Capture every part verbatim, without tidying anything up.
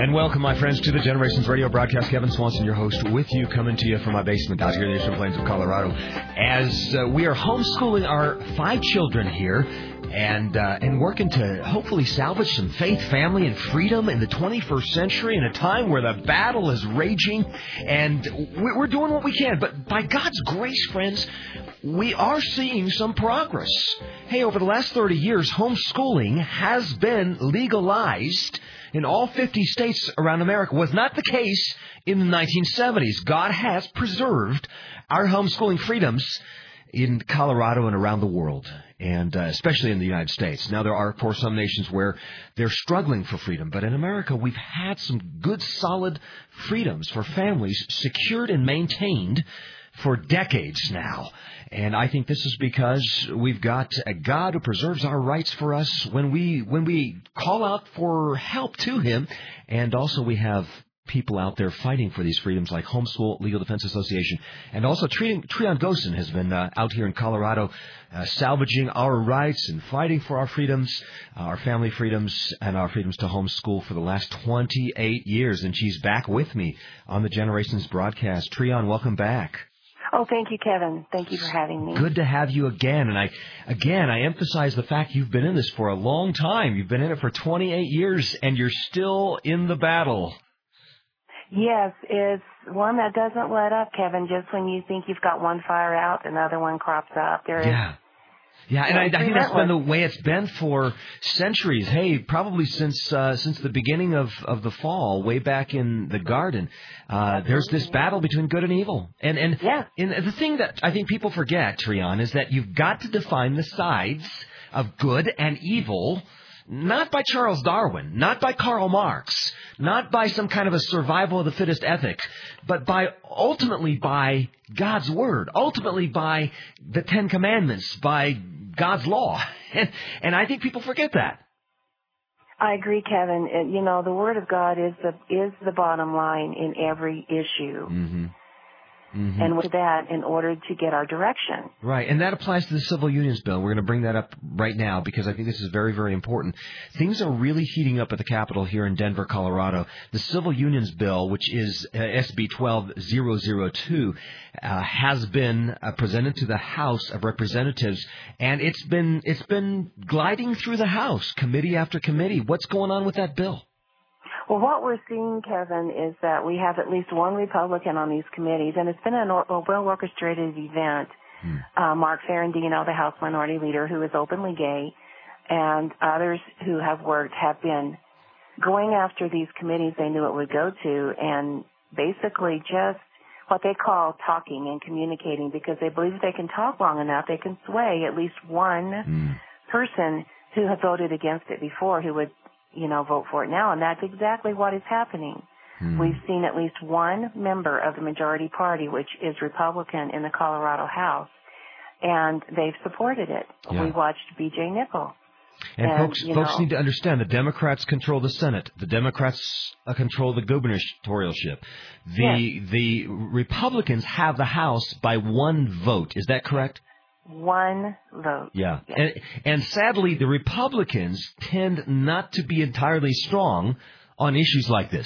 And welcome, my friends, to the Generations Radio broadcast. Kevin Swanson, your host, with you, coming to you from my basement out here in the Eastern Plains of Colorado. As uh, we are homeschooling our five children here and uh, and working to hopefully salvage some faith, family, and freedom in the twenty-first century in a time where the battle is raging. And we're doing what we can. But by God's grace, friends, we are seeing some progress. Hey, over the last thirty years, homeschooling has been legalized in all fifty states around America. Was not the case in the nineteen seventies. God has preserved our homeschooling freedoms in Colorado and around the world, and uh, especially in the United States. Now, there are, of course, some nations where they're struggling for freedom, but in America, we've had some good, solid freedoms for families secured and maintained for decades now. And I think this is because we've got a God who preserves our rights for us when we when we call out for help to Him. And also we have people out there fighting for these freedoms like Homeschool Legal Defense Association. And also Treon Gosen has been uh, out here in Colorado uh, salvaging our rights and fighting for our freedoms, uh, our family freedoms, and our freedoms to homeschool for the last twenty-eight years. And she's back with me on the Generations broadcast. Treon, welcome back. Oh, thank you, Kevin. Thank you for having me. Good to have you again. And I, again, I emphasize the fact you've been in this for a long time. You've been in it for twenty-eight years, and you're still in the battle. Yes, it's one that doesn't let up, Kevin. Just when you think you've got one fire out, another one crops up. There yeah. is. Yeah, and I, I think that's been the way it's been for centuries. Hey, probably since uh, since the beginning of, of the fall, way back in the garden, uh, there's this battle between good and evil. And and, yeah. and the thing that I think people forget, Treon, is that you've got to define the sides of good and evil, not by Charles Darwin, not by Karl Marx, not by some kind of a survival of the fittest ethic, but by ultimately by God's Word, ultimately by the Ten Commandments, by God's law. And, and I think people forget that. I agree, Kevin. It, you know, the Word of God is the is the bottom line in every issue. Mm-hmm. Mm-hmm. And with that, in order to get our direction. Right, and that applies to the Civil Unions Bill. We're going to bring that up right now because I think this is very, very important. Things are really heating up at the Capitol here in Denver, Colorado. The Civil Unions Bill, which is uh, S B twelve thousand two, uh, has been uh, presented to the House of Representatives, and it's been it's been gliding through the House, committee after committee. What's going on with that bill? Well, what we're seeing, Kevin, is that we have at least one Republican on these committees, and it's been an or- a well-orchestrated event. Hmm. Uh, Mark Ferrandino, the House Minority Leader, who is openly gay, and others who have worked have been going after these committees they knew it would go to, and basically just what they call talking and communicating, because they believe if they can talk long enough, they can sway at least one hmm. person who had voted against it before who would you know, vote for it now, and that's exactly what is happening. Hmm. We've seen at least one member of the majority party, which is Republican in the Colorado House, and they've supported it. Yeah. We watched B J Nickel. And, and folks, folks know, need to understand the Democrats control the Senate. The Democrats uh, control the gubernatorialship. The yes. the Republicans have the House by one vote. Is that correct? One vote. Yeah. Yes. And, and sadly, the Republicans tend not to be entirely strong on issues like this.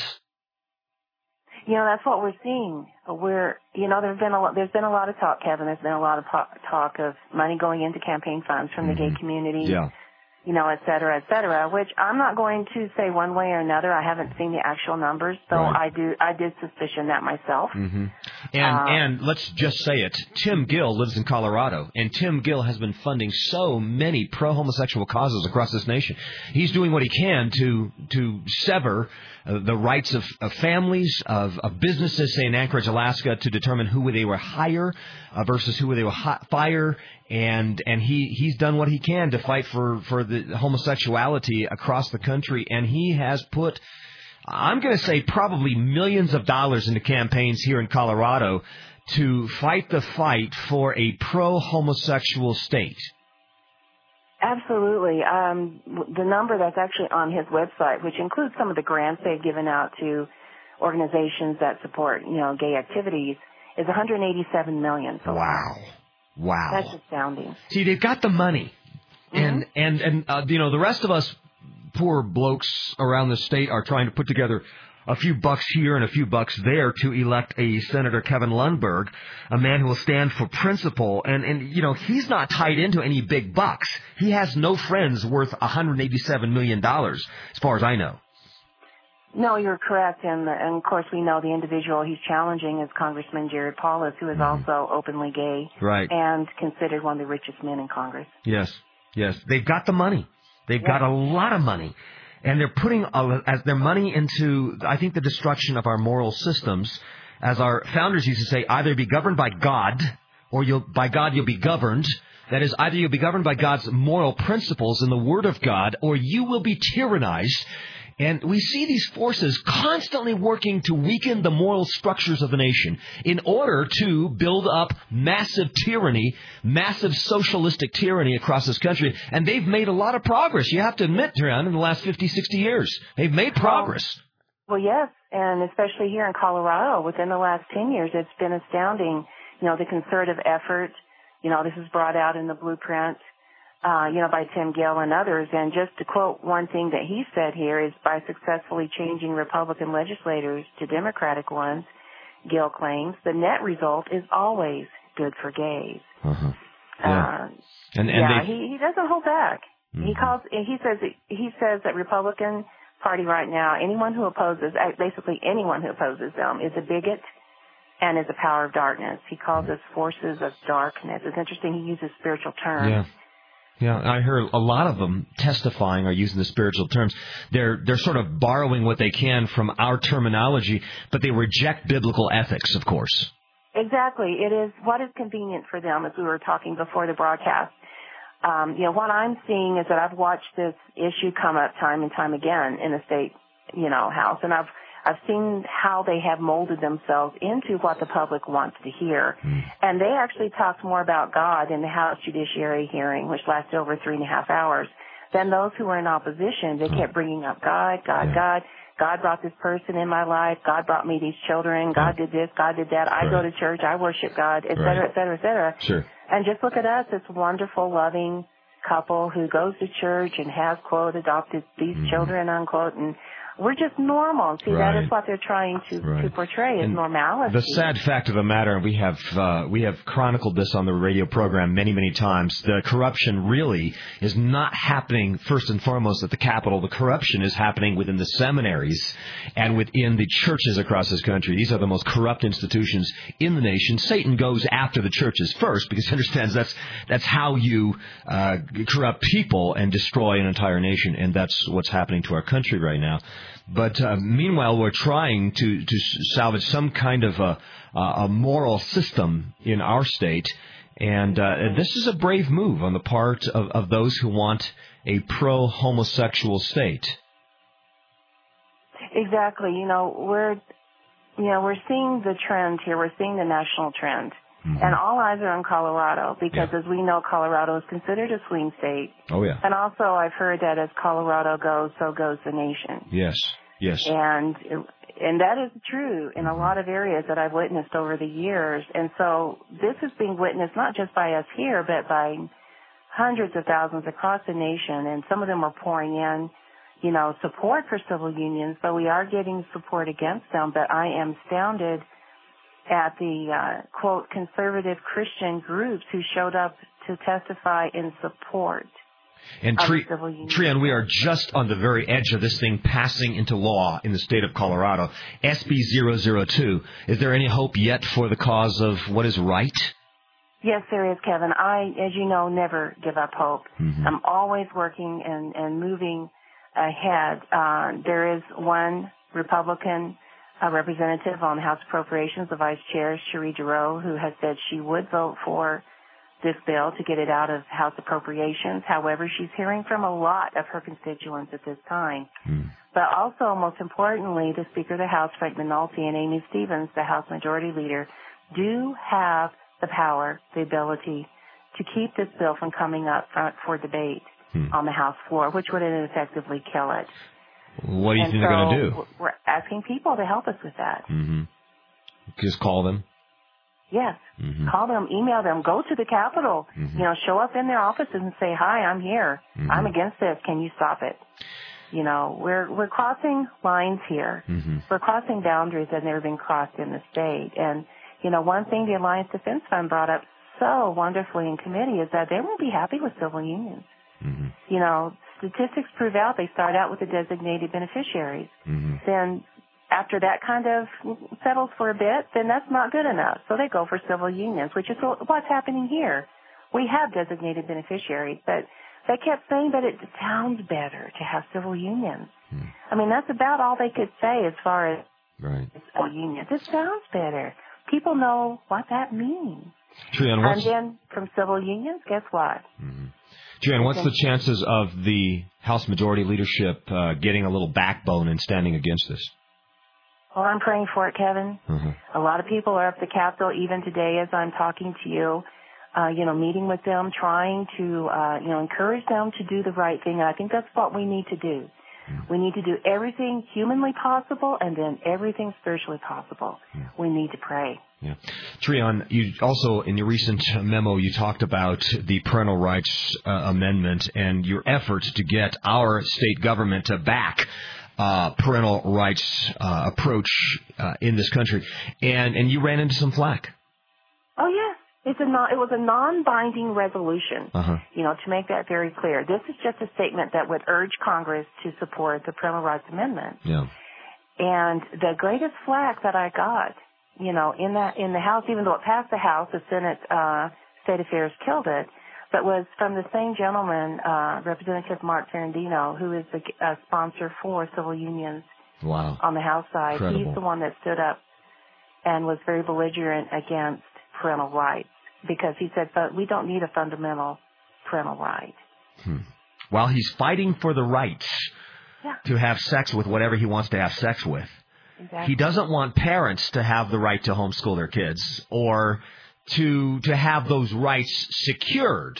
You know, that's what we're seeing. We're, you know, there's been a lot, there's been a lot of talk, Kevin. There's been a lot of talk of money going into campaign funds from mm-hmm. the gay community. Yeah. You know, et cetera, et cetera, which I'm not going to say one way or another. I haven't seen the actual numbers, so right. I do, I did suspicion that myself. Mm-hmm. And, um, and let's just say it, Tim Gill lives in Colorado, and Tim Gill has been funding so many pro-homosexual causes across this nation. He's doing what he can to, to sever uh, the rights of, of families, of, of businesses, say in Anchorage, Alaska, to determine who they will hire uh, versus who they will hi- fire. And and he, he's done what he can to fight for, for the homosexuality across the country. And he has put, I'm going to say, probably millions of dollars into campaigns here in Colorado to fight the fight for a pro-homosexual state. Absolutely. Um, the number that's actually on his website, which includes some of the grants they've given out to organizations that support, you know, gay activities, is one hundred eighty-seven million dollars. So wow. Wow. That's astounding. See, they've got the money. Mm-hmm. And, and, and uh, you know, the rest of us poor blokes around the state are trying to put together a few bucks here and a few bucks there to elect a Senator Kevin Lundberg, a man who will stand for principle. And, and, you know, he's not tied into any big bucks. He has no friends worth one hundred eighty-seven million dollars, as far as I know. No, you're correct. And, and, of course, we know the individual he's challenging is Congressman Jared Polis, who is mm-hmm. also openly gay. Right. And considered one of the richest men in Congress. Yes, yes. They've got the money. They've yes. got a lot of money. And they're putting a, as their money into, I think, the destruction of our moral systems. As our founders used to say, either be governed by God, or you'll, by God you'll be governed. That is, either you'll be governed by God's moral principles in the Word of God, or you will be tyrannized. And we see these forces constantly working to weaken the moral structures of the nation in order to build up massive tyranny, massive socialistic tyranny across this country. And they've made a lot of progress. You have to admit, Trian, in the last fifty, sixty years, they've made progress. Well, yes, and especially here in Colorado, within the last ten years, it's been astounding. You know, the concerted effort, you know, this is brought out in the blueprint. Uh, you know, by Tim Gill and others. And just to quote one thing that he said here is by successfully changing Republican legislators to Democratic ones, Gill claims, the net result is always good for gays. Uh-huh. Yeah. Uh, and, and yeah, he, he doesn't hold back. Mm-hmm. He calls, he says, he says that Republican Party right now, anyone who opposes, basically anyone who opposes them is a bigot and is a power of darkness. He calls us forces of darkness. It's interesting he uses spiritual terms. Yeah. Yeah, I heard a lot of them testifying are using the spiritual terms. They're they're sort of borrowing what they can from our terminology, but they reject biblical ethics, of course. Exactly. It is what is convenient for them, as we were talking before the broadcast. Um, you know, what I'm seeing is that I've watched this issue come up time and time again in the state, you know, House, and I've I've seen how they have molded themselves into what the public wants to hear. Mm. And they actually talked more about God in the House Judiciary hearing, which lasted over three and a half hours, than those who were in opposition. They kept bringing up God, God, yeah. God. God brought this person in my life. God brought me these children. God did this. God did that. I right. go to church. I worship God, et cetera, right. et cetera, et cetera. Sure. And just look at us, this wonderful, loving couple who goes to church and has, quote, adopted these mm-hmm. children, unquote, and we're just normal. See, right. that is what they're trying to, right. to portray as normality. The sad fact of the matter, and we have uh, we have chronicled this on the radio program many, many times, the corruption really is not happening first and foremost at the Capitol. The corruption is happening within the seminaries and within the churches across this country. These are the most corrupt institutions in the nation. Satan goes after the churches first because he understands that's, that's how you uh, corrupt people and destroy an entire nation, and that's what's happening to our country right now. But uh, meanwhile, we're trying to, to salvage some kind of a, a moral system in our state. And uh, this is a brave move on the part of, of those who want a pro-homosexual state. Exactly. You know, we're, you know, we're seeing the trend here. We're seeing the national trend. Mm-hmm. And all eyes are on Colorado because, yeah. as we know, Colorado is considered a swing state. Oh, yeah. And also I've heard that as Colorado goes, so goes the nation. Yes, yes. And and that is true in a lot of areas that I've witnessed over the years. And so this is being witnessed not just by us here, but by hundreds of thousands across the nation. And some of them are pouring in, you know, support for civil unions, but we are getting support against them. But I am astounded at the, uh, quote, conservative Christian groups who showed up to testify in support and of Tri- civil unions. Trian, we are just on the very edge of this thing passing into law in the state of Colorado. S B zero zero two. Is there any hope yet for the cause of what is right? Yes, there is, Kevin. I, as you know, never give up hope. Mm-hmm. I'm always working and, and moving ahead. Uh, there is one Republican a representative on House Appropriations, the Vice Chair, Cherie Giroux, who has said she would vote for this bill to get it out of House Appropriations. However, she's hearing from a lot of her constituents at this time. Mm. But also, most importantly, the Speaker of the House, Frank McNulty, and Amy Stevens, the House Majority Leader, do have the power, the ability to keep this bill from coming up for debate mm. on the House floor, which would effectively kill it. What do you and think so they're going to do? We're asking people to help us with that. Mm-hmm. Just call them? Yes. Mm-hmm. Call them, email them, go to the Capitol, mm-hmm. you know, show up in their offices and say, hi, I'm here. Mm-hmm. I'm against this. Can you stop it? You know, we're we're crossing lines here. Mm-hmm. We're crossing boundaries that have never been crossed in the state. And, you know, one thing the Alliance Defense Fund brought up so wonderfully in committee is that they won't be happy with civil unions. Mm-hmm. You know, statistics prove out they start out with the designated beneficiaries. Mm-hmm. Then after that kind of settles for a bit, then that's not good enough. So they go for civil unions, which is what's happening here. We have designated beneficiaries, but they kept saying that it sounds better to have civil unions. Hmm. I mean, that's about all they could say as far as right. civil unions. It sounds better. People know what that means. Trian, what's... And then from civil unions, guess what? Mm-hmm. Trian, what's the chances of the House Majority Leadership uh, getting a little backbone and standing against this? Well, I'm praying for it, Kevin. Mm-hmm. A lot of people are up the Capitol even today as I'm talking to you. Uh, you know, meeting with them, trying to, uh, you know, encourage them to do the right thing. And I think that's what we need to do. Mm. We need to do everything humanly possible and then everything spiritually possible. Mm. We need to pray. Yeah. Trian, you also, in your recent memo, you talked about the Parental Rights uh, Amendment and your efforts to get our state government to back uh, parental rights uh, approach uh, in this country. And, and you ran into some flack. Oh, yes. It's a non, it was a non-binding resolution, uh-huh. you know, to make that very clear. This is just a statement that would urge Congress to support the Parental Rights Amendment. Yeah. And the greatest flack that I got, you know, in that in the House, even though it passed the House, the Senate uh, State Affairs killed it, but was from the same gentleman, uh, Representative Mark Ferrandino, who is the uh, sponsor for civil unions wow. on the House side. Incredible. He's the one that stood up and was very belligerent against parental rights. Because he said, but we don't need a fundamental parental right. Hmm. While he's fighting for the rights yeah. to have sex with whatever he wants to have sex with, exactly. he doesn't want parents to have the right to homeschool their kids or to to have those rights secured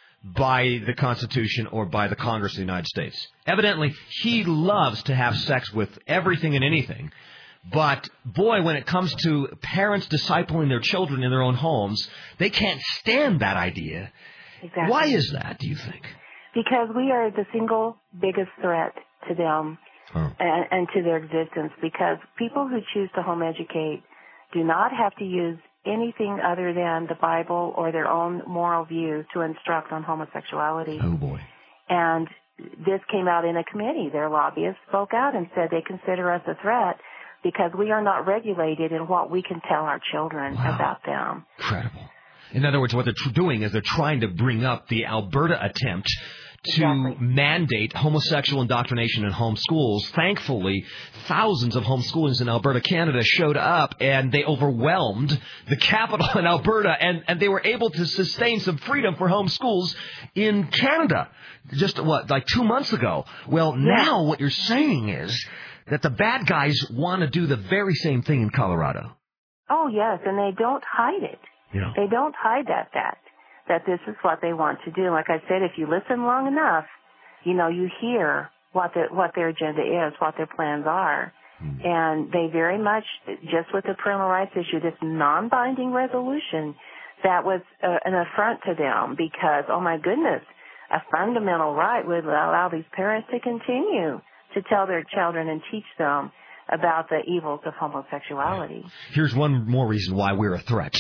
by the Constitution or by the Congress of the United States. Evidently, he loves to have sex with everything and anything. But, boy, when it comes to parents discipling their children in their own homes, they can't stand that idea. Exactly. Why is that, do you think? Because we are the single biggest threat to them oh. and, and to their existence. Because people who choose to home educate do not have to use anything other than the Bible or their own moral views to instruct on homosexuality. Oh, boy. And this came out in a committee. Their lobbyists spoke out and said they consider us a threat because we are not regulated in what we can tell our children wow. about them. Incredible. In other words, what they're tr- doing is they're trying to bring up the Alberta attempt to exactly. mandate homosexual indoctrination in home schools. Thankfully, thousands of homeschoolers in Alberta, Canada showed up, and they overwhelmed the capital in Alberta, and, and they were able to sustain some freedom for homeschools in Canada just, what, like two months ago. Well, now what you're saying is that the bad guys want to do the very same thing in Colorado. Oh, yes, and they don't hide it. Yeah. They don't hide that fact, that this is what they want to do. Like I said, if you listen long enough, you know, you hear what the, what their agenda is, what their plans are. Mm. And they very much, just with the parental rights issue, this non-binding resolution, that was uh, an affront to them because, oh my goodness, a fundamental right would allow these parents to continue to tell their children and teach them about the evils of homosexuality. Here's one more reason why we're a threat.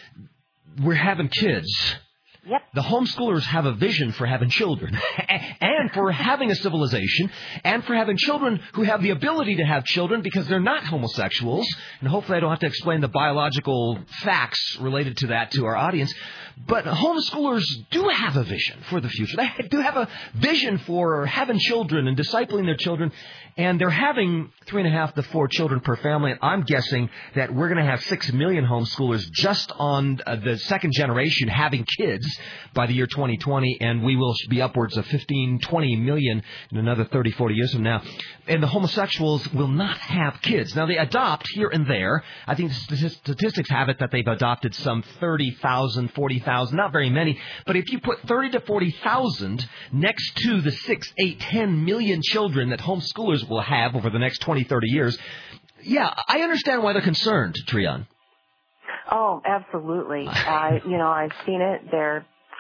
We're having kids. Yep. The homeschoolers have a vision for having children and for having a civilization and for having children who have the ability to have children because they're not homosexuals. And hopefully I don't have to explain the biological facts related to that to our audience. But homeschoolers do have a vision for the future. They do have a vision for having children and discipling their children. And they're having three and a half to four children per family. And I'm guessing that we're going to have six million homeschoolers just on uh, the second generation having kids by the year twenty twenty. And we will be upwards of fifteen, twenty million in another thirty, forty years from now. And the homosexuals will not have kids. Now, they adopt here and there. I think the statistics have it that they've adopted some thirty thousand, forty thousand, not very many. But if you put thirty to forty thousand next to the six, eight, ten million children that homeschoolers will have over the next twenty, thirty years, yeah, I understand why they're concerned, Trian. Oh, absolutely. I, you know, I've seen it. They're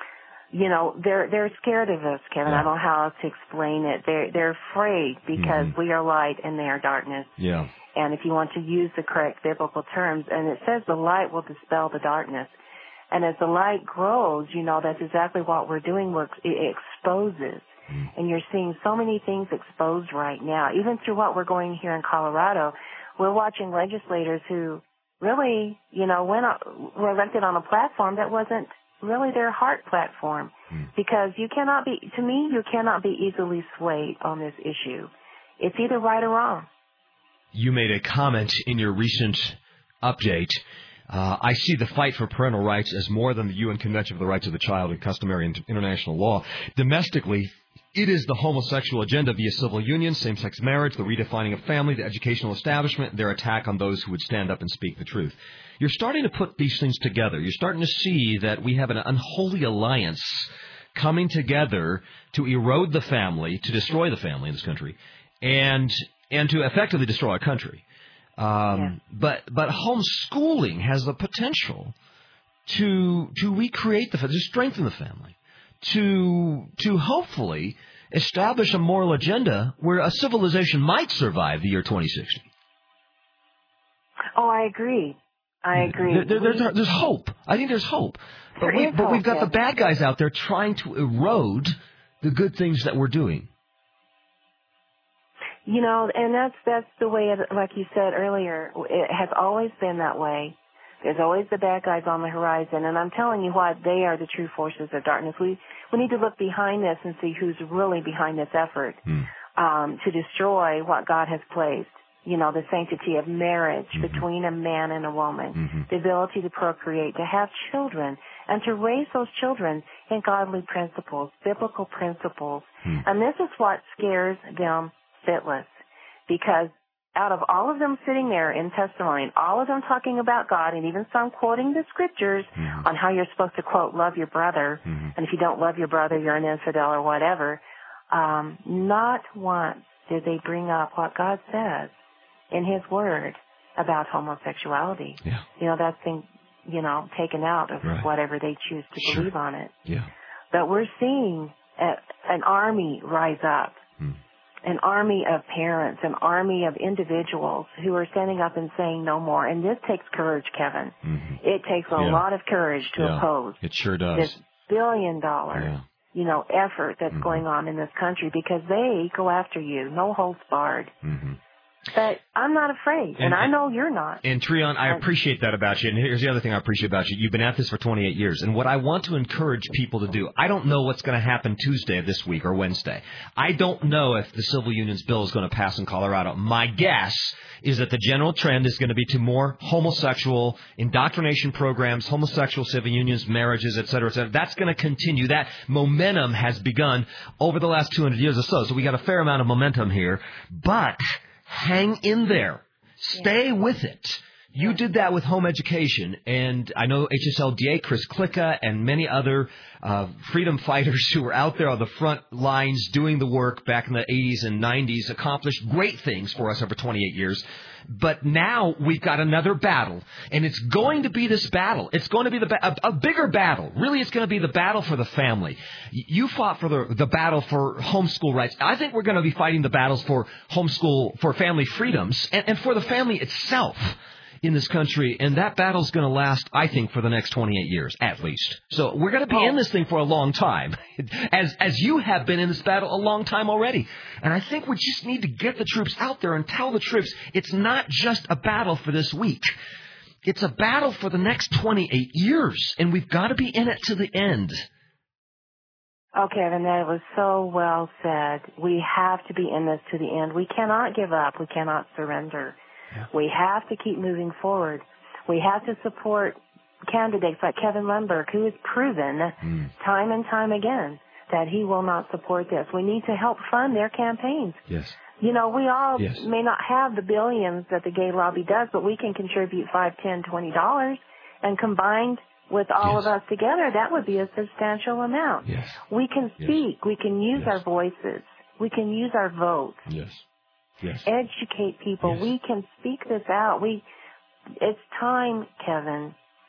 you know, they're they're scared of us, Kevin. Yeah. I don't know how else to explain it. They're they're afraid because mm-hmm. we are light and they are darkness. Yeah. And if you want to use the correct biblical terms, and it says the light will dispel the darkness. And as the light grows, you know, that's exactly what we're doing. We're, it exposes. Mm. And you're seeing so many things exposed right now. Even through what we're going here in Colorado, we're watching legislators who really, you know, went on, were elected on a platform that wasn't really their heart platform. Mm. Because you cannot be, to me, you cannot be easily swayed on this issue. It's either right or wrong. You made a comment in your recent update. Uh, I see the fight for parental rights as more than the U N Convention for the Rights of the Child and customary and international law. Domestically, it is the homosexual agenda via civil unions, same-sex marriage, the redefining of family, the educational establishment, their attack on those who would stand up and speak the truth. You're starting to put these things together. You're starting to see that we have an unholy alliance coming together to erode the family, to destroy the family in this country, and and to effectively destroy our country. Um, yeah. But but homeschooling has the potential to to recreate the to strengthen the family, to to hopefully establish a moral agenda where a civilization might survive the year twenty sixty. Oh, I agree. I agree. There, there, there's, there's hope. I think there's hope. But, we, but hope, we've got yeah. the bad guys out there trying to erode the good things that we're doing. You know, and that's that's the way, it, like you said earlier, it has always been that way. There's always the bad guys on the horizon, and I'm telling you what, they are the true forces of darkness. We we need to look behind this and see who's really behind this effort mm. um, to destroy what God has placed. You know, the sanctity of marriage mm-hmm. between a man and a woman, mm-hmm. the ability to procreate, to have children, and to raise those children in godly principles, biblical principles. Mm. And this is what scares them shitless, because out of all of them sitting there in testimony, and all of them talking about God, and even some quoting the scriptures mm-hmm. on how you're supposed to, quote, love your brother, mm-hmm. and if you don't love your brother, you're an infidel or whatever, um, not once did they bring up what God says in His Word about homosexuality. Yeah. You know, that's been, you know, taken out of right. whatever they choose to sure. believe on it. Yeah. But we're seeing a, an army rise up. Mm. An army of parents, an army of individuals who are standing up and saying no more. And this takes courage, Kevin. Mm-hmm. It takes a yeah. lot of courage to yeah. oppose it sure does. this billion dollar, yeah. you know, effort that's mm-hmm. going on in this country, because they go after you, no holds barred. Mm-hmm. But I'm not afraid, and, and I know you're not. And Treon, I appreciate that about you. And here's the other thing I appreciate about you. You've been at this for twenty-eight years. And what I want to encourage people to do, I don't know what's going to happen Tuesday of this week or Wednesday. I don't know if the civil unions bill is going to pass in Colorado. My guess is that the general trend is going to be to more homosexual indoctrination programs, homosexual civil unions, marriages, et cetera, et cetera. That's going to continue. That momentum has begun over the last two hundred years or so. So we got a fair amount of momentum here. But hang in there. Stay yeah. with it. You did that with home education, and I know H S L D A, Chris Klicka, and many other uh, freedom fighters who were out there on the front lines doing the work back in the eighties and nineties accomplished great things for us over twenty-eight years. But now we've got another battle, and it's going to be this battle. It's going to be the ba- a, a bigger battle. Really, it's going to be the battle for the family. You fought for the, the battle for homeschool rights. I think we're going to be fighting the battles for homeschool, for family freedoms, and, and for the family itself in this country, and that battle's going to last, I think, for the next twenty-eight years, at least. So we're going to be oh. in this thing for a long time, as as you have been in this battle a long time already. And I think we just need to get the troops out there and tell the troops it's not just a battle for this week. It's a battle for the next twenty-eight years, and we've got to be in it to the end. Oh, Kevin, that was so well said. We have to be in this to the end. We cannot give up. We cannot surrender. Yeah. We have to keep moving forward. We have to support candidates like Kevin Lundberg, who has proven mm. time and time again that he will not support this. We need to help fund their campaigns. Yes. You know, we all yes. may not have the billions that the gay lobby does, but we can contribute five, ten, twenty dollars, and combined with all yes. of us together, that would be a substantial amount. Yes. We can speak. Yes. We can use yes. our voices. We can use our votes. Yes. Yes. Educate people. Yes. We can speak this out. We, it's time, Kevin,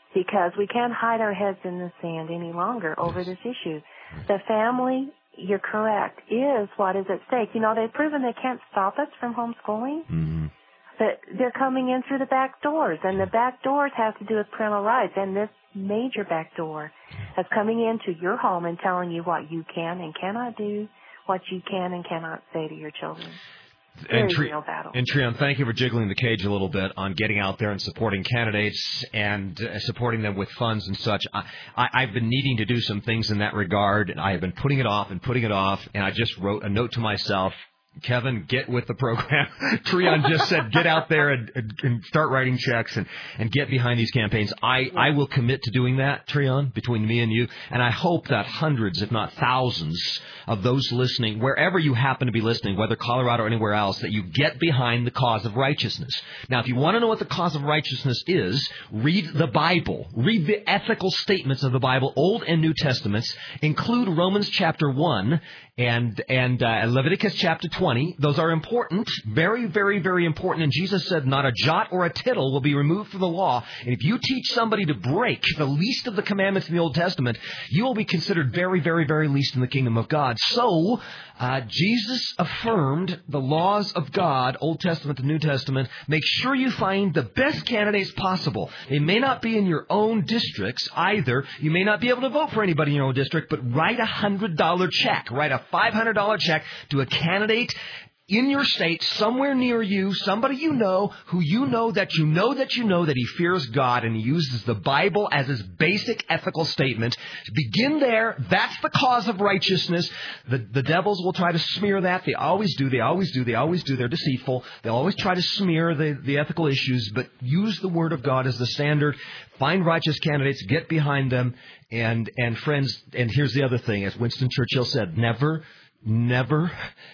because we can't hide our heads in the sand any longer over this issue. The family, you're correct, is what is at stake. You know, they've proven they can't stop us from homeschooling, Mm-hmm. but they're coming in through the back doors, and the back doors have to do with parental rights, and this major back door is coming into your home and telling you what you can and cannot do, what you can and cannot say to your children. And, Very real battle. and Treon, thank you for jiggling the cage a little bit on getting out there and supporting candidates and uh, supporting them with funds and such. I, I, I've been needing to do some things in that regard, and I have been putting it off and putting it off, and I just wrote a note to myself, Kevin, get with the program. Treon just said, get out there and, and, and start writing checks and, and get behind these campaigns. I, I will commit to doing that, Treon, between me and you. And I hope that hundreds, if not thousands, of those listening, wherever you happen to be listening, whether Colorado or anywhere else, that you get behind the cause of righteousness. Now, if you want to know what the cause of righteousness is, read the Bible. Read the ethical statements of the Bible, Old and New Testaments. Include Romans chapter one and, and uh, Leviticus chapter twenty. Those are important, very, very, very important. And Jesus said, not a jot or a tittle will be removed from the law. And if you teach somebody to break the least of the commandments in the Old Testament, you will be considered very, very, very least in the kingdom of God. So, uh, Jesus affirmed the laws of God, Old Testament to New Testament. Make sure you find the best candidates possible. They may not be in your own districts either. You may not be able to vote for anybody in your own district, but write a one hundred dollars check. Write a five hundred dollars check to a candidate in your state, somewhere near you, somebody you know, who you know that you know that you know that he fears God and he uses the Bible as his basic ethical statement. Begin there. That's the cause of righteousness. The, the devils will try to smear that. They always do. They always do. They always do. They're deceitful. They'll always try to smear the, the ethical issues, but use the Word of God as the standard. Find righteous candidates. Get behind them. And, and friends, and here's the other thing. As Winston Churchill said, never, never...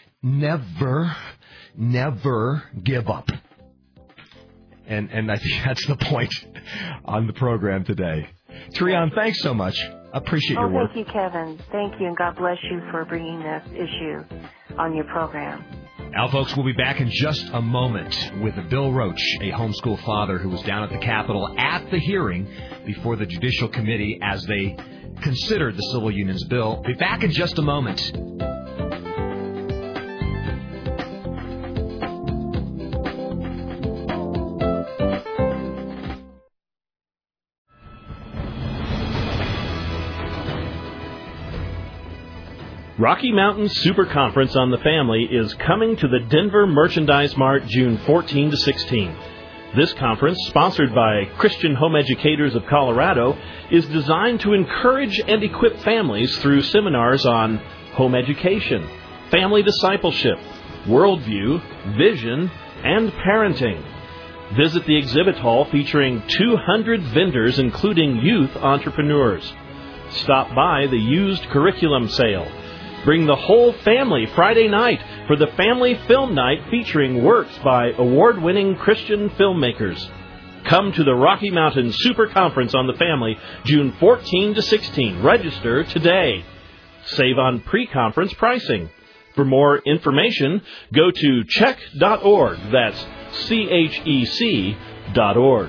Never, never give up. And and I think that's the point on the program today. Treon, thanks so much. Appreciate your oh, work. Thank you, Kevin. Thank you, and God bless you for bringing this issue on your program. Now, folks, we'll be back in just a moment with Bill Roach, a homeschool father who was down at the Capitol at the hearing before the Judicial Committee as they considered the civil unions bill. Be back in just a moment. Rocky Mountain Super Conference on the Family is coming to the Denver Merchandise Mart June fourteenth to sixteenth. This conference, sponsored by Christian Home Educators of Colorado, is designed to encourage and equip families through seminars on home education, family discipleship, worldview, vision, and parenting. Visit the exhibit hall featuring two hundred vendors, including youth entrepreneurs. Stop by the used curriculum sale. Bring the whole family Friday night for the Family Film Night featuring works by award-winning Christian filmmakers. Come to the Rocky Mountain Super Conference on the Family, June fourteenth to sixteenth. Register today. Save on pre-conference pricing. For more information, go to check dot org. That's C H E C dot org.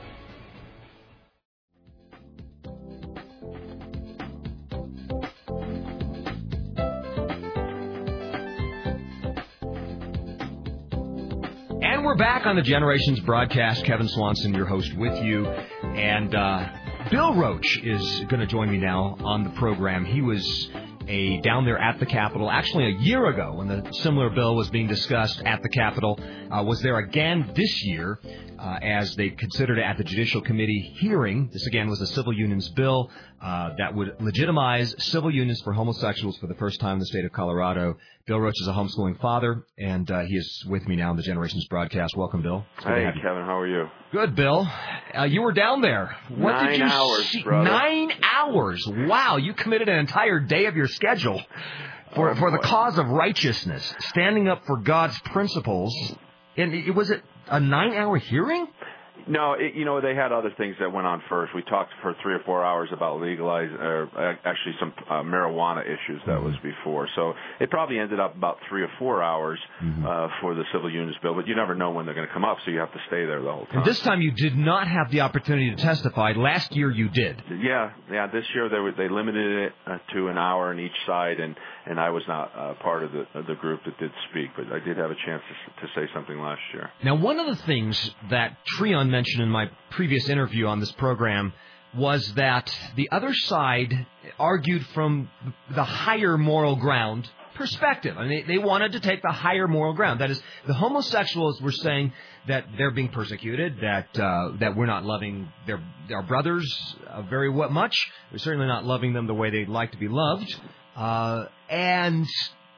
And we're back on the Generations broadcast. Kevin Swanson, your host, with you. And uh, Bill Roach is going to join me now on the program. He was a down there at the Capitol, actually a year ago when the similar bill was being discussed at the Capitol. Uh, was there again this year uh, as they considered it at the Judicial Committee hearing. This again was a civil unions bill uh, that would legitimize civil unions for homosexuals for the first time in the state of Colorado. Bill Roach is a homeschooling father, and uh, he is with me now on the Generations broadcast. Welcome, Bill. Hey, Kevin. How are you? Good, Bill. Uh, you were down there. What Nine did you hours, see? brother. Nine hours. Wow, you committed an entire day of your schedule for oh, for the boy. cause of righteousness, standing up for God's principles. And it, was it a nine-hour hearing? No, it, you know, they had other things that went on first. We talked for three or four hours about legalizing, or actually some uh, marijuana issues that mm-hmm. was before. So it probably ended up about three or four hours mm-hmm. uh, for the civil unions bill. But you never know when they're going to come up, so you have to stay there the whole time. And this time you did not have the opportunity to testify. Last year you did. Yeah, yeah. This year they were, they limited it uh, to an hour on each side, and, and I was not uh, part of the of the group that did speak, but I did have a chance to, to say something last year. Now, one of the things that Treon mentioned in my previous interview on this program was that the other side argued from the higher moral ground perspective. I mean, they, they wanted to take the higher moral ground. That is, the homosexuals were saying that they're being persecuted, that uh, that we're not loving their our brothers uh, very much. We're certainly not loving them the way they'd like to be loved. Uh, and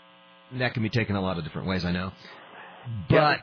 that can be taken a lot of different ways, I know. But yeah.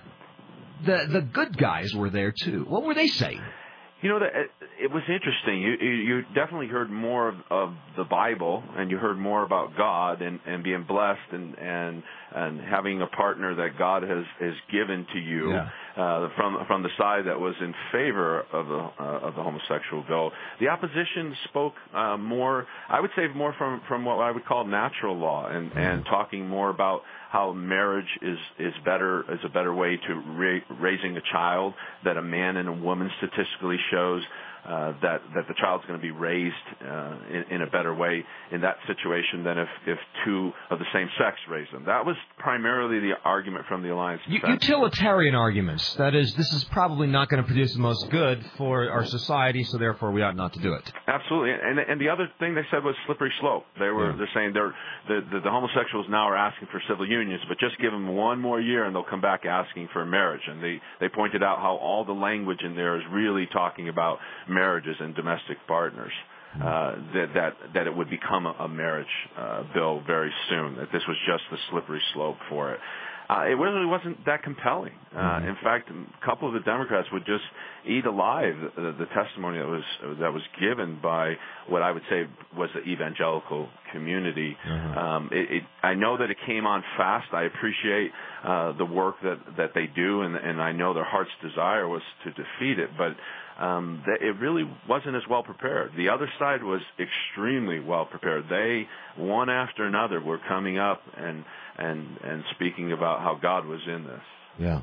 the the good guys were there, too. What were they saying? You know, it was interesting. You you definitely heard more of, of the Bible, and you heard more about God and, and being blessed and, and and having a partner that God has, has given to you yeah. uh, from from the side that was in favor of the uh, of the homosexual bill. The opposition spoke uh, more, I would say, more from, from what I would call natural law, and, mm-hmm. and talking more about how marriage is, is better is a better way to ra- raising a child, that a man and a woman statistically shows uh, that that the child's going to be raised uh, in, in a better way in that situation than if, if two of the same sex raise them. That was primarily the argument from the Alliance. U- utilitarian arguments. That is, this is probably not going to produce the most good for our society, so therefore we ought not to do it. Absolutely. And and the other thing they said was slippery slope. They were yeah. they're saying they're the, the the homosexuals now are asking for civil unions, but just give them one more year and they'll come back asking for marriage. And they they pointed out how all the language in there is really talking about marriages and domestic partners. Uh, that that that it would become a, a marriage uh, bill very soon. That this was just the slippery slope for it. Uh, it really wasn't that compelling. Uh, mm-hmm. In fact, a couple of the Democrats would just eat alive the, the testimony that was that was given by what I would say was the evangelical community. Mm-hmm. Um, it, it, I know that it came on fast. I appreciate uh, the work that, that they do, and, and I know their heart's desire was to defeat it, but um, it really wasn't as well prepared. The other side was extremely well prepared. They, one after another, were coming up and and and speaking about how God was in this. Yeah.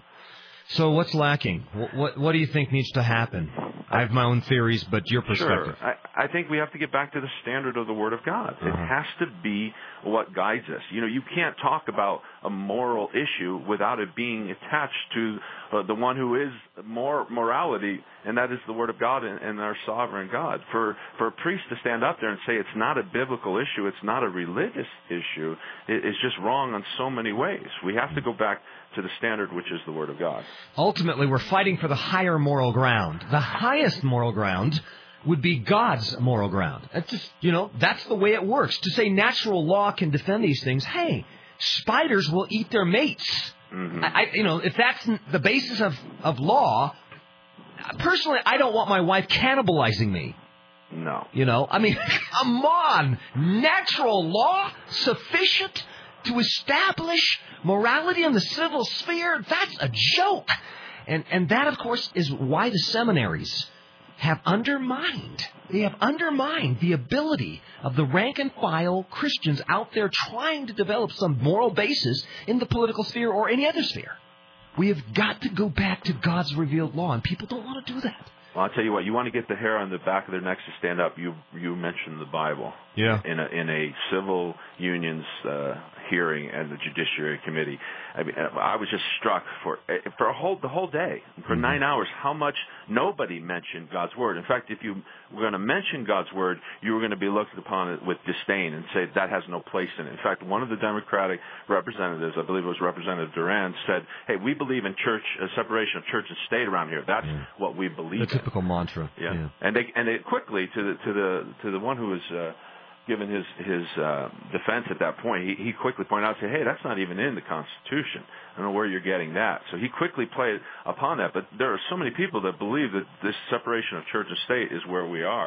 So what's lacking? What, what what do you think needs to happen? I have my own theories, but your perspective. Sure. I, I think we have to get back to the standard of the Word of God. Uh-huh. It has to be what guides us. You know, you can't talk about a moral issue without it being attached to uh, the one who is more morality, and that is the Word of God and, and our sovereign God. For for a priest to stand up there and say it's not a biblical issue, it's not a religious issue, it, it's just wrong on so many ways. We have to go back to the standard, which is the Word of God. Ultimately, we're fighting for the higher moral ground. The highest moral ground would be God's moral ground. That's just, you know, that's the way it works. To say natural law can defend these things, hey, spiders will eat their mates. Mm-hmm. I, you know, if that's the basis of, of law, personally, I don't want my wife cannibalizing me. No. You know, I mean, come on. Natural law sufficient to establish morality in the civil sphere? That's a joke. And and that, of course, is why the seminaries have undermined, they have undermined the ability of the rank and file Christians out there trying to develop some moral basis in the political sphere or any other sphere. We have got to go back to God's revealed law, and people don't want to do that. Well, I'll tell you what, you want to get the hair on the back of their necks to stand up, you you mentioned the Bible. Yeah. In a, in a civil unions uh, hearing at the Judiciary Committee. I mean, I was just struck for for a whole the whole day, for mm-hmm. nine hours, how much nobody mentioned God's Word. In fact, if you were going to mention God's Word, you were going to be looked upon it with disdain and say that has no place in it. In fact, one of the Democratic representatives, I believe it was Representative Duran, said, hey, we believe in church, uh, separation of church and state around here. That's yeah. what we believe the in. The typical mantra. Yeah. yeah. And they and they quickly, to the, to the, to the one who was... Uh, given his his uh, defense at that point, he, he quickly pointed out, said, hey, that's not even in the Constitution. I don't know where you're getting that. So he quickly played upon that. But there are so many people that believe that this separation of church and state is where we are.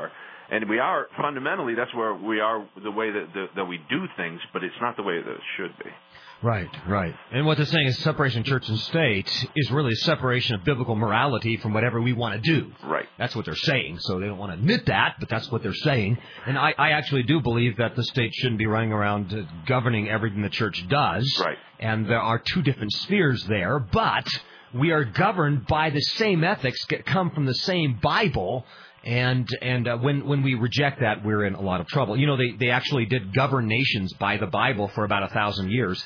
And we are, fundamentally, that's where we are, the way that, that, that we do things, but it's not the way that it should be. Right, right. And what they're saying is separation of church and state is really a separation of biblical morality from whatever we want to do. Right. That's what they're saying. So they don't want to admit that, but that's what they're saying. And I, I actually do believe that the state shouldn't be running around uh, governing everything the church does. Right. And there are two different spheres there, but we are governed by the same ethics that come from the same Bible. And and uh, when when we reject that, we're in a lot of trouble. You know, they, they actually did govern nations by the Bible for about a thousand years,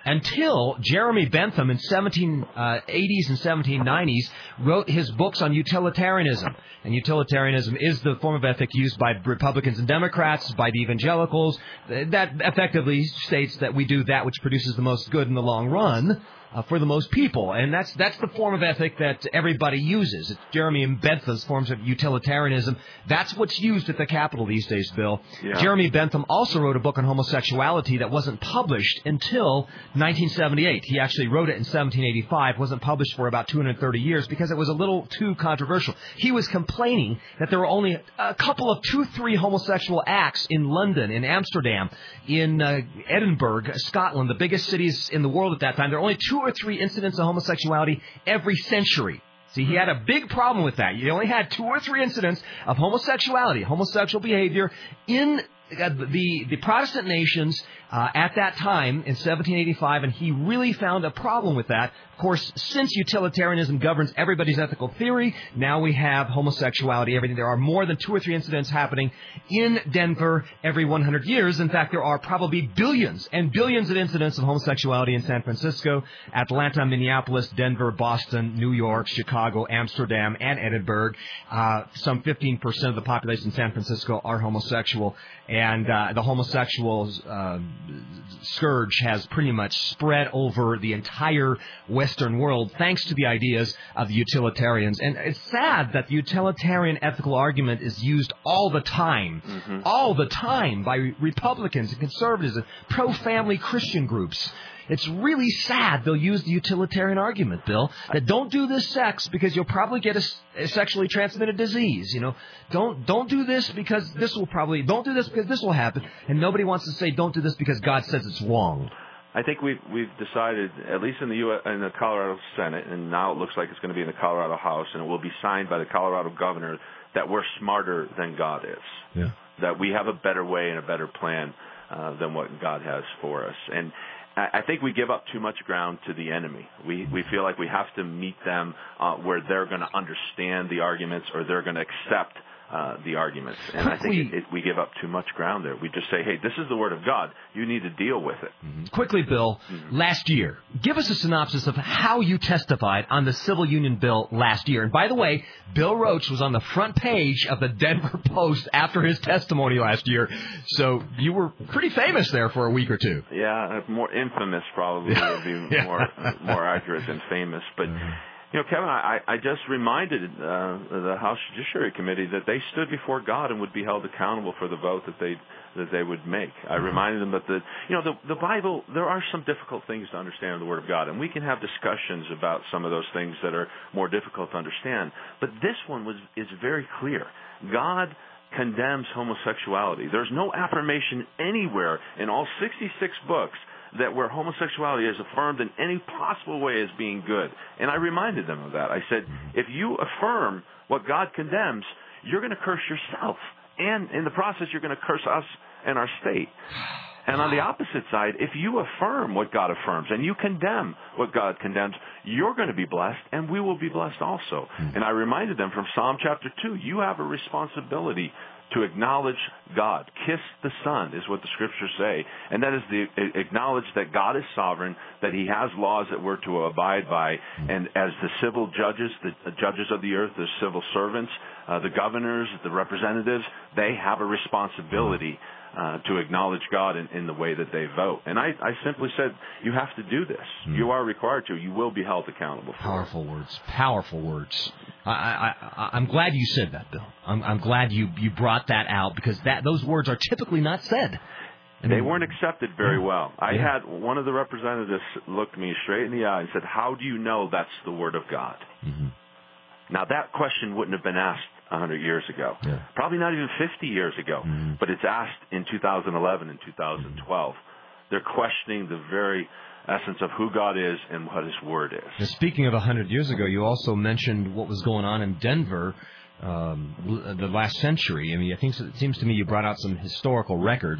until Jeremy Bentham in seventeen eighties and seventeen nineties wrote his books on utilitarianism. And utilitarianism is the form of ethic used by Republicans and Democrats, by the evangelicals. That effectively states that we do that which produces the most good in the long run. Uh, for the most people, and that's that's the form of ethic that everybody uses. It's Jeremy Bentham's forms of utilitarianism. That's what's used at the Capitol these days, Bill. Yeah. Jeremy Bentham also wrote a book on homosexuality that wasn't published until nineteen seventy-eight. He actually wrote it in seventeen eighty-five, wasn't published for about two hundred thirty years because it was a little too controversial. He was complaining that there were only a couple of two, three homosexual acts in London, in Amsterdam, in uh, Edinburgh, Scotland, the biggest cities in the world at that time. There were only two or three incidents of homosexuality every century. See, he had a big problem with that. You only had two or three incidents of homosexuality, homosexual behavior in uh, the the Protestant nations uh, at that time in seventeen eighty-five, and he really found a problem with that. Of course, since utilitarianism governs everybody's ethical theory, now we have homosexuality, everything. There are more than two or three incidents happening in Denver every one hundred years. In fact, there are probably billions and billions of incidents of homosexuality in San Francisco, Atlanta, Minneapolis, Denver, Boston, New York, Chicago, Amsterdam, and Edinburgh. Uh, some fifteen percent of the population in San Francisco are homosexual, and uh, the homosexual uh, scourge has pretty much spread over the entire Western world, thanks to the ideas of the utilitarians. And it's sad that the utilitarian ethical argument is used all the time, mm-hmm. all the time by Republicans and conservatives and pro-family Christian groups. It's really sad they'll use the utilitarian argument, Bill, that don't do this sex because you'll probably get a, a sexually transmitted disease. You know, don't don't do this because this will probably, don't do this because this will happen. And nobody wants to say don't do this because God says it's wrong. I think we've we've decided, at least in the U S, in the Colorado Senate, and now it looks like it's going to be in the Colorado House, and it will be signed by the Colorado governor, that we're smarter than God is. Yeah. That we have a better way and a better plan uh, than what God has for us. And I think we give up too much ground to the enemy. We we feel like we have to meet them uh, where they're going to understand the arguments or they're going to accept uh, the arguments. And I think it, it, we give up too much ground there. We just say, hey, this is the Word of God. You need to deal with it. Mm-hmm. Quickly, Bill, mm-hmm. last year, give us a synopsis of how you testified on the Civil Union Bill last year. And by the way, Bill Roach was on the front page of the Denver Post after his testimony last year. So you were pretty famous there for a week or two. Yeah, more infamous probably would be yeah. more more accurate than famous. But, mm-hmm. you know, Kevin, I, I just reminded uh, the House Judiciary Committee that they stood before God and would be held accountable for the vote that they that they would make. I reminded them that the you know the the Bible, there are some difficult things to understand in the Word of God, and we can have discussions about some of those things that are more difficult to understand. But this one was is very clear. God condemns homosexuality. There's no affirmation anywhere in all sixty-six books that where homosexuality is affirmed in any possible way as being good. And I reminded them of that. I said, if you affirm what God condemns, you're going to curse yourself. And in the process, you're going to curse us and our state. And on the opposite side, if you affirm what God affirms and you condemn what God condemns, you're going to be blessed and we will be blessed also. Mm-hmm. And I reminded them from Psalm chapter two, you have a responsibility to acknowledge God. Kiss the Son is what the Scriptures say. And that is the acknowledge that God is sovereign, that He has laws that we're to abide by. And as the civil judges, the judges of the earth, the civil servants, uh, the governors, the representatives, they have a responsibility Uh, to acknowledge God in, in the way that they vote. And I, I simply said, you have to do this. Mm. You are required to. You will be held accountable for Powerful it. words. Powerful words. I, I, I, I'm glad you said that, Bill. I'm, I'm glad you, you brought that out because that those words are typically not said. And they weren't accepted very well. I yeah. had one of the representatives look me straight in the eye and said, how do you know that's the Word of God? Mm-hmm. Now, that question wouldn't have been asked one hundred years ago. Yeah. Probably not even fifty years ago. Mm-hmm. But it's asked in two thousand eleven and two thousand twelve. Mm-hmm. They're questioning the very essence of who God is and what His Word is. Now, speaking of one hundred years ago, you also mentioned what was going on in Denver um, the last century. I mean, I think it seems to me you brought out some historical record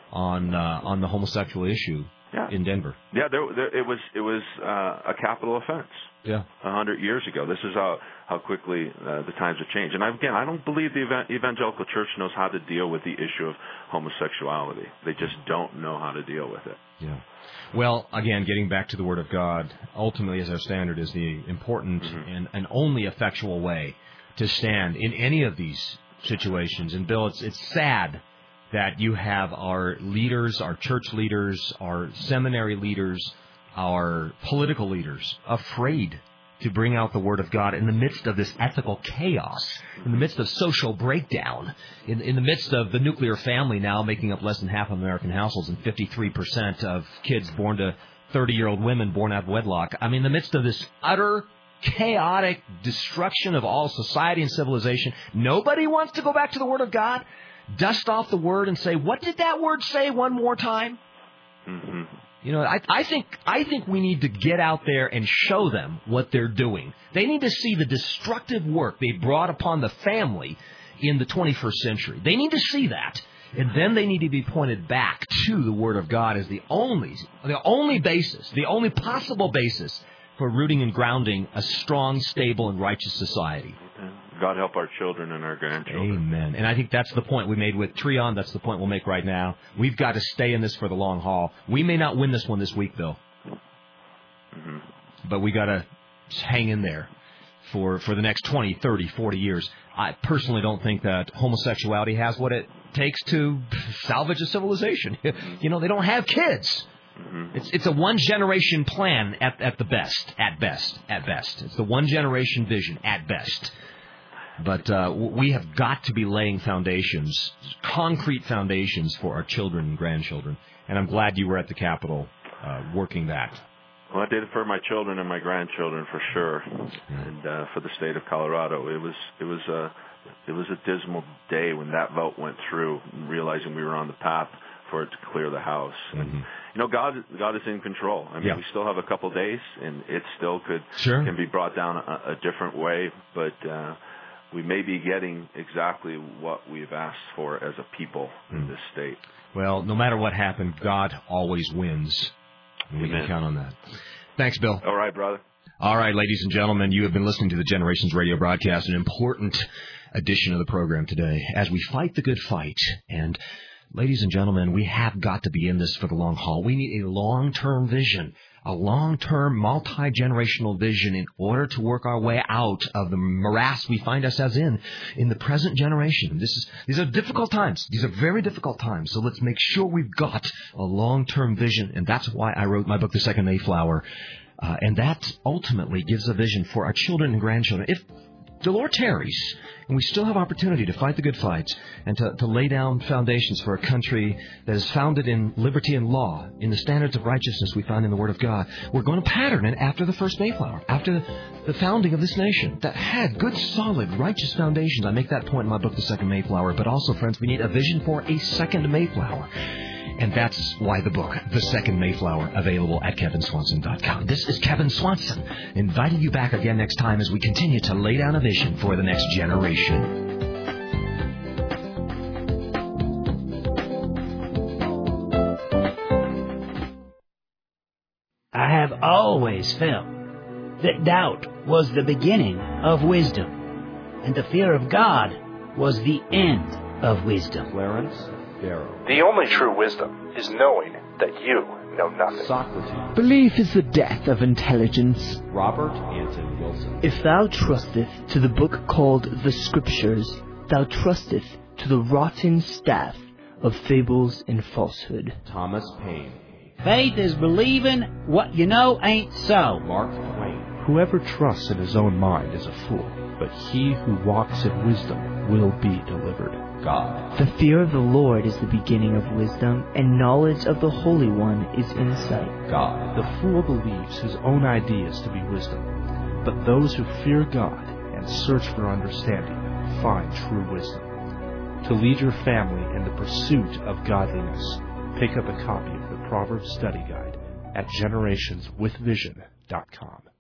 on uh, on the homosexual issue yeah. in Denver. Yeah, there, there, it was it was uh, a capital offense. Yeah, a hundred years ago. This is how how quickly uh, the times have changed. And again, I don't believe the evangelical church knows how to deal with the issue of homosexuality. They just don't know how to deal with it. Yeah. Well, again, getting back to the Word of God, ultimately, as our standard, is the important mm-hmm. and, and only effectual way to stand in any of these situations. And Bill, it's it's sad that you have our leaders, our church leaders, our seminary leaders, our political leaders afraid to bring out the Word of God in the midst of this ethical chaos, in the midst of social breakdown, in, in the midst of the nuclear family now making up less than half of American households and fifty-three percent of kids born to thirty-year-old women born out of wedlock. I mean, in the midst of this utter chaotic destruction of all society and civilization, nobody wants to go back to the Word of God, dust off the Word and say, what did that Word say one more time? Mm-hmm. You know, I, I think I think we need to get out there and show them what they're doing. They need to see the destructive work they brought upon the family in the twenty-first century. They need to see that, and then they need to be pointed back to the Word of God as the only, the only basis, the only possible basis for rooting and grounding a strong, stable, and righteous society. God help our children and our grandchildren. Amen. And I think that's the point we made with Treon. That's the point we'll make right now. We've got to stay in this for the long haul. We may not win this one this week, Bill. Mm-hmm. But we got to hang in there for, for the next twenty, thirty, forty years. I personally don't think that homosexuality has what it takes to salvage a civilization. You know, they don't have kids. Mm-hmm. It's it's a one-generation plan at, at the best, at best, at best. It's the one-generation vision at best. But uh, we have got to be laying foundations, concrete foundations for our children and grandchildren. And I'm glad you were at the Capitol uh, working that. Well, I did it for my children and my grandchildren for sure, yeah. and uh, for the state of Colorado. It was it was a it was a dismal day when that vote went through, and realizing we were on the path for it to clear the House. Mm-hmm. And you know, God God is in control. I mean, yeah. we still have a couple days, and it still could sure. can be brought down a, a different way, but. Uh, We may be getting exactly what we've asked for as a people mm. in this state. Well, no matter what happened, God always wins. We Amen. can count on that. Thanks, Bill. All right, brother. All right, ladies and gentlemen, you have been listening to the Generations Radio broadcast, an important edition of the program today as we fight the good fight. And, ladies and gentlemen, we have got to be in this for the long haul. We need a long-term vision. A long-term, multi-generational vision in order to work our way out of the morass we find ourselves in in the present generation. This is These are difficult times. These are very difficult times. So let's make sure we've got a long-term vision. And that's why I wrote my book, The Second Mayflower. Uh, and that ultimately gives a vision for our children and grandchildren. If the Lord tarries, and we still have opportunity to fight the good fights and to, to lay down foundations for a country that is founded in liberty and law, in the standards of righteousness we find in the Word of God, we're going to pattern it after the first Mayflower, after the, the founding of this nation that had good, solid, righteous foundations. I make that point in my book, The Second Mayflower. But also, friends, we need a vision for a second Mayflower. And that's why the book, The Second Mayflower, available at kevin swanson dot com. This is Kevin Swanson, inviting you back again next time as we continue to lay down a vision for the next generation. I have always felt that doubt was the beginning of wisdom, and the fear of God was the end of wisdom. Clarence Darrow. The only true wisdom is knowing that you know nothing. Socrates. Belief is the death of intelligence. Robert Anton Wilson. If thou trusteth to the book called the Scriptures, thou trusteth to the rotten staff of fables and falsehood. Thomas Paine. Faith is believing what you know ain't so. Mark Twain. Whoever trusts in his own mind is a fool, but he who walks in wisdom will be delivered. God. The fear of the Lord is the beginning of wisdom, and knowledge of the Holy One is insight. God. The fool believes his own ideas to be wisdom, but those who fear God and search for understanding find true wisdom. To lead your family in the pursuit of godliness, pick up a copy of the Proverbs Study Guide at generations with vision dot com.